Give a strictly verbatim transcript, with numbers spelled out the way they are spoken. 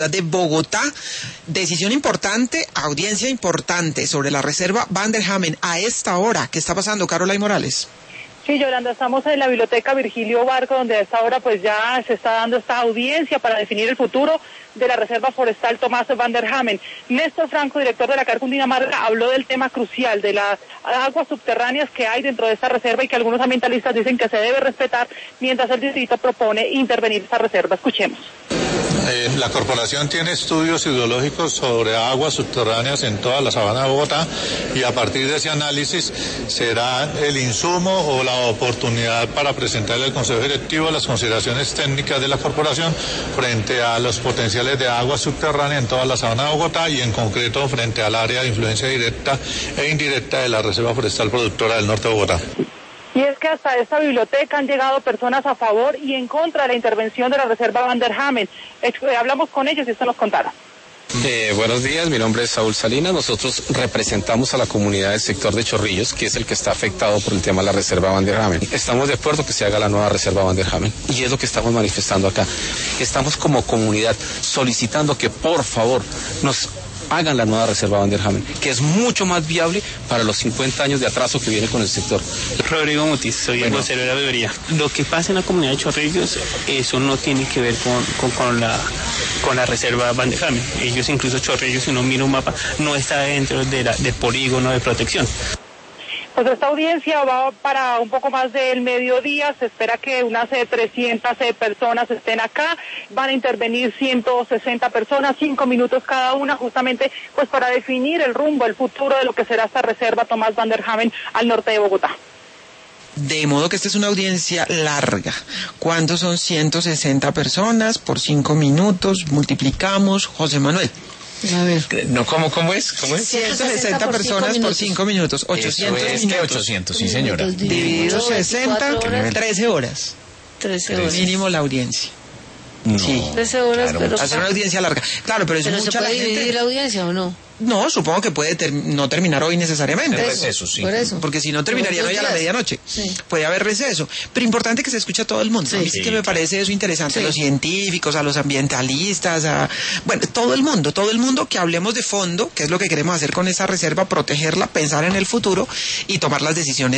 de Bogotá, decisión importante, audiencia importante sobre la reserva Van der Hamen a esta hora. ¿Qué está pasando, Caroline Morales? Sí, Yolanda, estamos en la biblioteca Virgilio Barco, donde a esta hora pues ya se está dando esta audiencia para definir el futuro de la Reserva Forestal Tomás Van der Hamen. Néstor Franco, director de la C A R Cundinamarca, habló del tema crucial de las aguas subterráneas que hay dentro de esta reserva y que algunos ambientalistas dicen que se debe respetar, mientras el distrito propone intervenir esta reserva. Escuchemos. Eh, la corporación tiene estudios hidrológicos sobre aguas subterráneas en toda la sabana de Bogotá y a partir de ese análisis será el insumo o la oportunidad para presentarle al Consejo Directivo las consideraciones técnicas de la corporación frente a los potenciales de agua subterránea en toda la sabana de Bogotá y en concreto frente al área de influencia directa e indirecta de la Reserva Forestal Productora del Norte de Bogotá. Y es que hasta esta biblioteca han llegado personas a favor y en contra de la intervención de la Reserva Van der Hamen. Eh, hablamos con ellos y esto nos contaron. Eh, buenos días, mi nombre es Saúl Salinas. Nosotros representamos a la comunidad del sector de Chorrillos, que es el que está afectado por el tema de la Reserva Van der Hamen. Estamos de acuerdo que se haga la nueva Reserva Van der Hamen y es lo que estamos manifestando acá. Estamos como comunidad solicitando que por favor nos hagan la nueva Reserva Van der Hamen, que es mucho más viable para los cincuenta años de atraso que viene con el sector. Rodrigo Mutis, soy bueno. el vocero de la veeduría. Lo que pasa en la comunidad de Chorrillos, eso no tiene que ver con, con, con, la, con la Reserva Van der Hamen. Ellos, incluso Chorrillos, si uno mira un mapa, no está dentro de la, del polígono de protección. Pues esta audiencia va para un poco más del mediodía, se espera que unas trescientas personas estén acá, van a intervenir ciento sesenta personas, cinco minutos cada una, justamente pues para definir el rumbo, el futuro de lo que será esta reserva Tomás Van der Hamen al norte de Bogotá. De modo que esta es una audiencia larga. ¿Cuántos son ciento sesenta personas por cinco minutos? Multiplicamos, José Manuel. A ver. No, ¿cómo, cómo es? ¿Cómo es? ciento sesenta personas por cinco minutos. ochocientos Eso es minutos. que ochocientos, sí señora. Dividido sesenta, trece horas. trece horas. Mínimo la audiencia. No, sí. trece horas, claro, pero... Hacer una audiencia larga. Claro, pero es ¿Pero mucha se puede la gente... dividir la audiencia o no? No, supongo que puede ter no terminar hoy necesariamente. El receso, sí. Por eso. Porque si no terminarían hoy a la medianoche. Sí. Puede haber receso. Pero importante que se escuche a todo el mundo. Sí, a mí sí, sí que me parece eso interesante. Sí. A los científicos, a los ambientalistas, a... Bueno, todo el mundo, todo el mundo que hablemos de fondo, que es lo que queremos hacer con esa reserva, protegerla, pensar en el futuro y tomar las decisiones